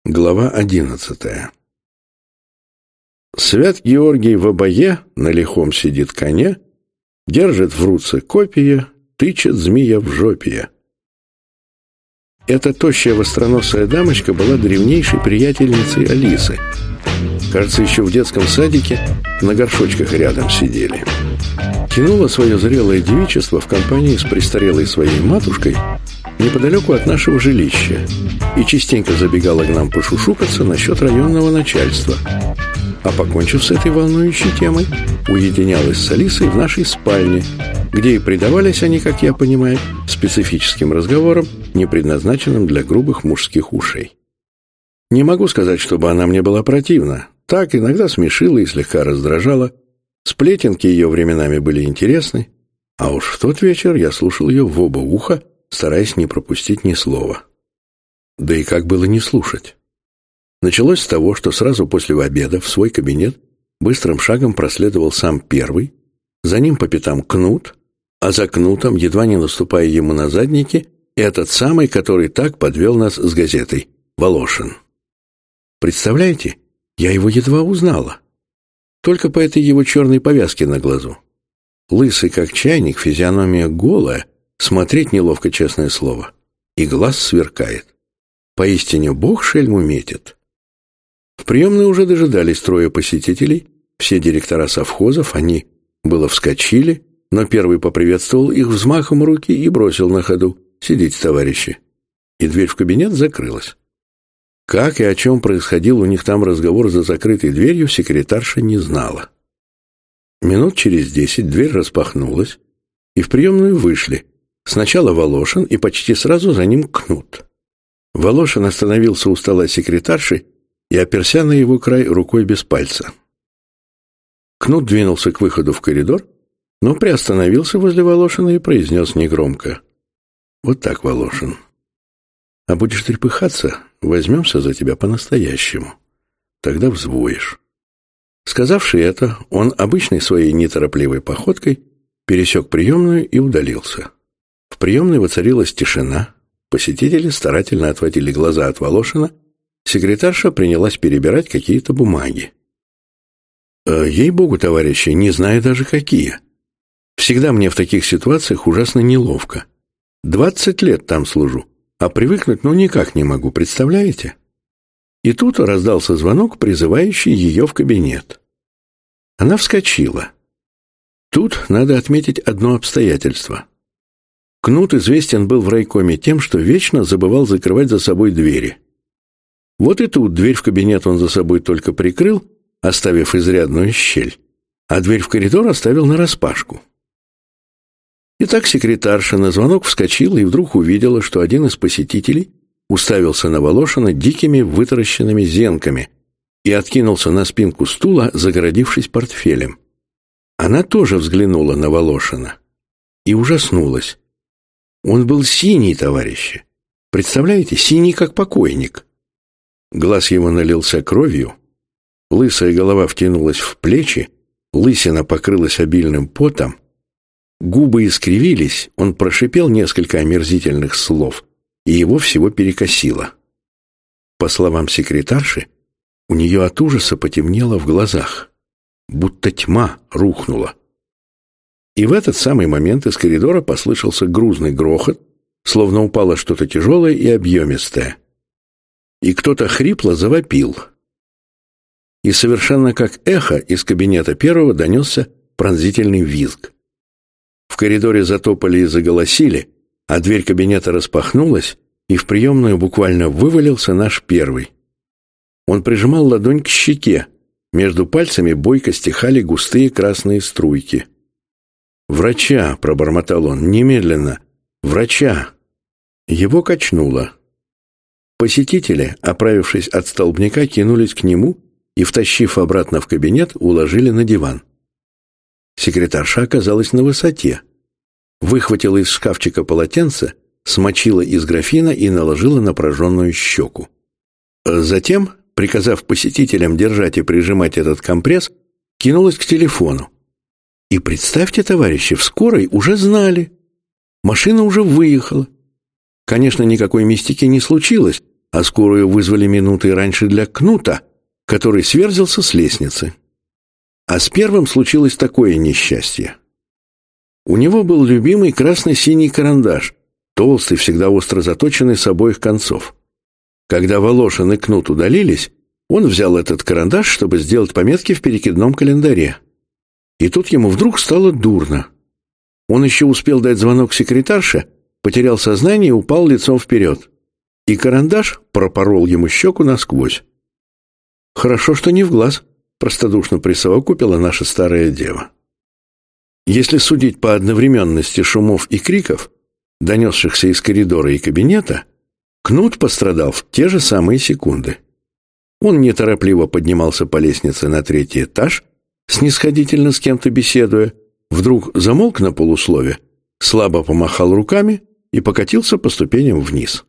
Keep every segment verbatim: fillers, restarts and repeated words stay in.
Глава одиннадцатая. Свят Георгий в обое на лихом сидит коне, держит в руце копье, тычет змея в жопье. Эта тощая востроносая дамочка была древнейшей приятельницей Алисы. Кажется, еще в детском садике на горшочках рядом сидели. Тянула свое зрелое девичество в компании с престарелой своей матушкой неподалеку от нашего жилища и частенько забегала к нам пошушукаться насчет районного начальства. А покончив с этой волнующей темой, уединялась с Алисой в нашей спальне, где и предавались они, как я понимаю, специфическим разговорам, не предназначенным для грубых мужских ушей. Не могу сказать, чтобы она мне была противна. Так, иногда смешила и слегка раздражала. Сплетенки ее временами были интересны, а уж в тот вечер я слушал ее в оба уха, стараясь не пропустить ни слова. Да и как было не слушать? Началось с того, что сразу после обеда в свой кабинет быстрым шагом проследовал сам первый, за ним по пятам Кнут, а за Кнутом, едва не наступая ему на задники, этот самый, который так подвел нас с газетой, Волошин. Представляете, я его едва узнала. Только по этой его черной повязке на глазу. Лысый, как чайник, физиономия голая, смотреть неловко, честное слово. И глаз сверкает. Поистине Бог шельму метит. В приемной уже дожидались трое посетителей, все директора совхозов, они было вскочили, но первый поприветствовал их взмахом руки и бросил на ходу: «Сидите, товарищи». И дверь в кабинет закрылась. Как и о чем происходил у них там разговор за закрытой дверью, секретарша не знала. Минут через десять дверь распахнулась, и в приемную вышли сначала Волошин и почти сразу за ним Кнут. Волошин остановился у стола секретарши и оперся на его край рукой без пальца. Кнут двинулся к выходу в коридор, но приостановился возле Волошина и произнес негромко: «Вот так, Волошин. А будешь трепыхаться, возьмемся за тебя по-настоящему. Тогда взвоишь». Сказавши это, он обычной своей неторопливой походкой пересек приемную и удалился. В приемной воцарилась тишина, посетители старательно отводили глаза от Волошина, секретарша принялась перебирать какие-то бумаги. Ей-богу, товарищи, не знаю даже какие. Всегда мне в таких ситуациях ужасно неловко. Двадцать лет там служу, а привыкнуть ну никак не могу, представляете? И тут раздался звонок, призывающий ее в кабинет. Она вскочила. Тут надо отметить одно обстоятельство. Кнут известен был в райкоме тем, что вечно забывал закрывать за собой двери. Вот и тут дверь в кабинет он за собой только прикрыл, оставив изрядную щель, а дверь в коридор оставил нараспашку. Итак, секретарша на звонок вскочила и вдруг увидела, что один из посетителей уставился на Волошина дикими вытаращенными зенками и откинулся на спинку стула, загородившись портфелем. Она тоже взглянула на Волошина и ужаснулась. Он был синий, товарищи. Представляете, синий, как покойник. Глаз его налился кровью, лысая голова втянулась в плечи, лысина покрылась обильным потом, губы искривились, он прошипел несколько омерзительных слов, и его всего перекосило. По словам секретарши, у нее от ужаса потемнело в глазах, будто тьма рухнула. И в этот самый момент из коридора послышался грузный грохот, словно упало что-то тяжелое и объемистое. И кто-то хрипло завопил. И совершенно как эхо из кабинета первого донесся пронзительный визг. В коридоре затопали и заголосили, а дверь кабинета распахнулась, и в приемную буквально вывалился наш первый. Он прижимал ладонь к щеке, между пальцами бойко стихали густые красные струйки. «Врача!» — пробормотал он. «Немедленно! Врача!» Его качнуло. Посетители, оправившись от столбняка, кинулись к нему и, втащив обратно в кабинет, уложили на диван. Секретарша оказалась на высоте. Выхватила из шкафчика полотенце, смочила из графина и наложила на прожженную щеку. Затем, приказав посетителям держать и прижимать этот компресс, кинулась к телефону. И представьте, товарищи, в скорой уже знали. Машина уже выехала. Конечно, никакой мистики не случилось, а скорую вызвали минутой раньше для Кнута, который сверзился с лестницы. А с первым случилось такое несчастье. У него был любимый красно-синий карандаш, толстый, всегда остро заточенный с обоих концов. Когда Волошин и Кнут удалились, он взял этот карандаш, чтобы сделать пометки в перекидном календаре. И тут ему вдруг стало дурно. Он еще успел дать звонок секретарше, потерял сознание и упал лицом вперед. И карандаш пропорол ему щеку насквозь. «Хорошо, что не в глаз», — простодушно присовокупила наша старая дева. Если судить по одновременности шумов и криков, донесшихся из коридора и кабинета, Кнут пострадал в те же самые секунды. Он неторопливо поднимался по лестнице на третий этаж, снисходительно с кем-то беседуя, вдруг замолк на полуслове, слабо помахал руками и покатился по ступеням вниз.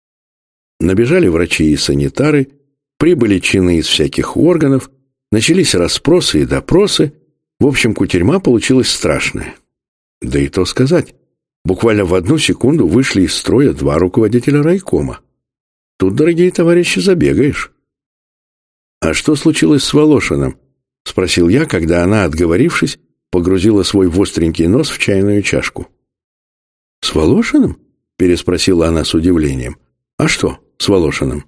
Набежали врачи и санитары, прибыли чины из всяких органов, начались расспросы и допросы. В общем, кутерьма получилась страшная. Да и то сказать, буквально в одну секунду вышли из строя два руководителя райкома. Тут, дорогие товарищи, забегаешь. «А что случилось с Волошиным?» — спросил я, когда она, отговорившись, погрузила свой остренький нос в чайную чашку. «С Волошиным?» — переспросила она с удивлением. «А что с Волошиным?»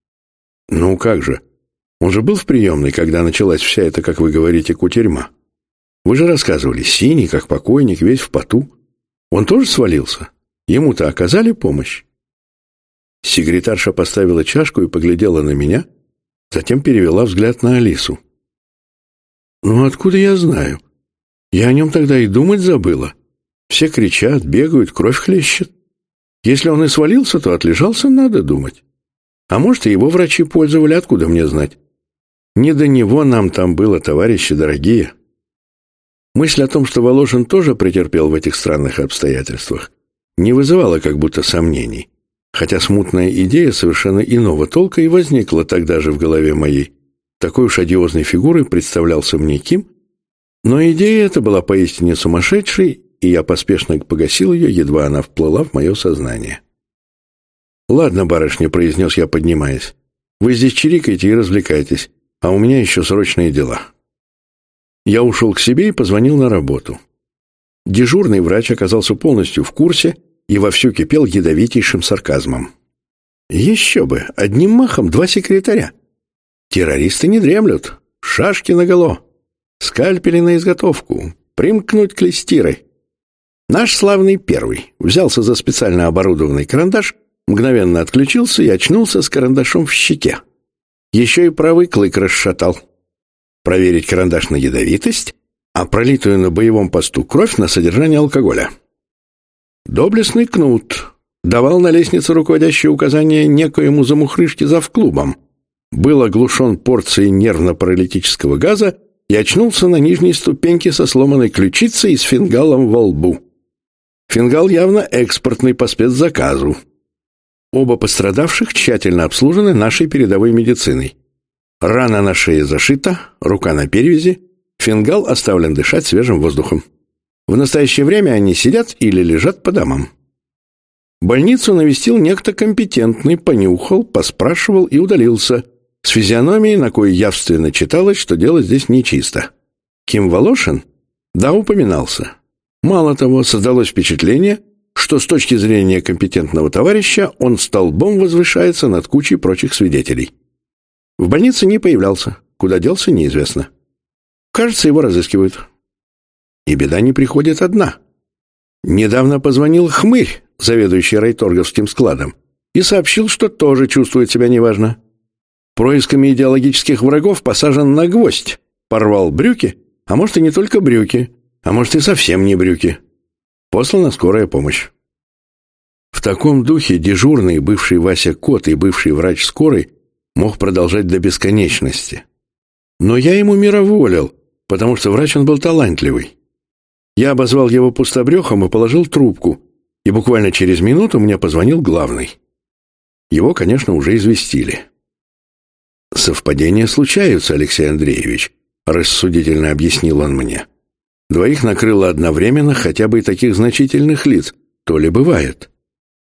«Ну как же? Он же был в приемной, когда началась вся эта, как вы говорите, кутерьма. Вы же рассказывали, синий, как покойник, весь в поту. Он тоже свалился? Ему-то оказали помощь?» Секретарша поставила чашку и поглядела на меня, затем перевела взгляд на Алису. «Ну, откуда я знаю? Я о нем тогда и думать забыла. Все кричат, бегают, кровь хлещет. Если он и свалился, то отлежался, надо думать. А может, и его врачи пользовали, откуда мне знать? Не до него нам там было, товарищи дорогие». Мысль о том, что Волошин тоже претерпел в этих странных обстоятельствах, не вызывала как будто сомнений, хотя смутная идея совершенно иного толка и возникла тогда же в голове моей. Такой уж одиозной фигурой представлялся мне Ким, но идея эта была поистине сумасшедшей, и я поспешно погасил ее, едва она вплыла в мое сознание. «Ладно, барышня», — произнес я, поднимаясь, — «вы здесь чирикайте и развлекайтесь, а у меня еще срочные дела». Я ушел к себе и позвонил на работу. Дежурный врач оказался полностью в курсе и вовсю кипел ядовитейшим сарказмом. Еще бы, одним махом два секретаря. Террористы не дремлют, шашки наголо, скальпели на изготовку, примкнуть к листирой. Наш славный первый взялся за специально оборудованный карандаш, мгновенно отключился и очнулся с карандашом в щеке. Еще и правый клык расшатал. Проверить карандаш на ядовитость, а пролитую на боевом посту кровь на содержание алкоголя. Доблестный Кнут давал на лестнице руководящие указания некоему замухрышке завклубом, был оглушен порцией нервно-паралитического газа и очнулся на нижней ступеньке со сломанной ключицей и с фингалом во лбу. Фингал явно экспортный по спецзаказу. Оба пострадавших тщательно обслужены нашей передовой медициной. Рана на шее зашита, рука на перевязи, фингал оставлен дышать свежим воздухом. В настоящее время они сидят или лежат по домам. Больницу навестил некто компетентный, понюхал, поспрашивал и удалился, с физиономией, на кое явственно читалось, что дело здесь нечисто. Ким Волошин? Да, упоминался. Мало того, создалось впечатление, что с точки зрения компетентного товарища он столбом возвышается над кучей прочих свидетелей. В больнице не появлялся, куда делся неизвестно. Кажется, его разыскивают. И беда не приходит одна. Недавно позвонил хмырь, заведующий райторговским складом, и сообщил, что тоже чувствует себя неважно. Происками идеологических врагов посажен на гвоздь, порвал брюки, а может и не только брюки, а может и совсем не брюки. Послана скорая помощь. В таком духе дежурный, бывший Вася Кот и бывший врач скорой мог продолжать до бесконечности. Но я ему мироволил, потому что врач он был талантливый. Я обозвал его пустобрехом и положил трубку, и буквально через минуту мне позвонил главный. Его, конечно, уже известили. «Совпадения случаются, Алексей Андреевич», — рассудительно объяснил он мне. «Двоих накрыло одновременно хотя бы и таких значительных лиц, то ли бывает.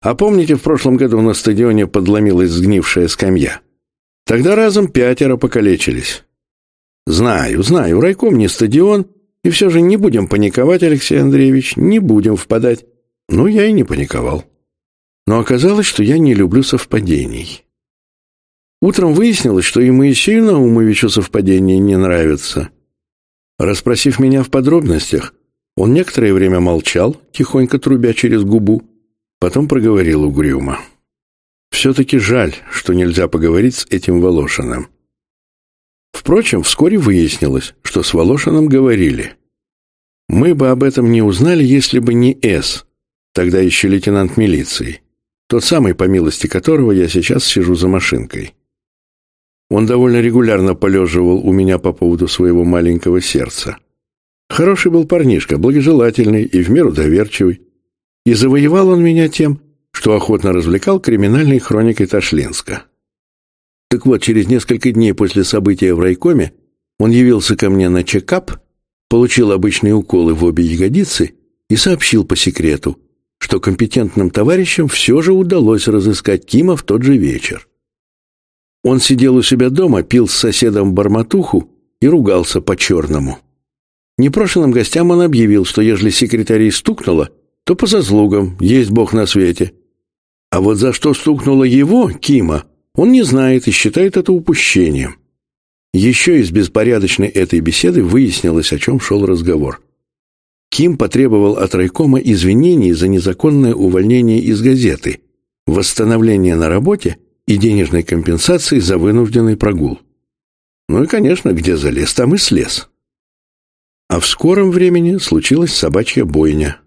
А помните, в прошлом году на стадионе подломилась сгнившая скамья? Тогда разом пятеро покалечились. Знаю, знаю, райком не стадион, и все же не будем паниковать, Алексей Андреевич, не будем впадать. Ну, я и не паниковал. Но оказалось, что я не люблю совпадений. Утром выяснилось, что и Моисею Наумовичу совпадения не нравятся. Расспросив меня в подробностях, он некоторое время молчал, тихонько трубя через губу, потом проговорил угрюмо. Все-таки жаль, что нельзя поговорить с этим Волошиным. Впрочем, вскоре выяснилось, что с Волошиным говорили. Мы бы об этом не узнали, если бы не С, тогда еще лейтенант милиции, тот самый, по милости которого я сейчас сижу за машинкой. Он довольно регулярно полеживал у меня по поводу своего маленького сердца. Хороший был парнишка, благожелательный и в меру доверчивый. И завоевал он меня тем, что охотно развлекал криминальной хроникой Ташлинска. Так вот, через несколько дней после события в райкоме он явился ко мне на чекап, получил обычные уколы в обе ягодицы и сообщил по секрету, что компетентным товарищам все же удалось разыскать Кима в тот же вечер. Он сидел у себя дома, пил с соседом бормотуху и ругался по-черному. Непрошенным гостям он объявил, что ежели секретарей стукнуло, то по заслугам, есть Бог на свете. А вот за что стукнуло его, Кима, он не знает и считает это упущением. Еще из беспорядочной этой беседы выяснилось, о чем шел разговор. Ким потребовал от райкома извинений за незаконное увольнение из газеты, восстановление на работе и денежной компенсации за вынужденный прогул. Ну и, конечно, где залез, там и слез. А в скором времени случилась собачья бойня.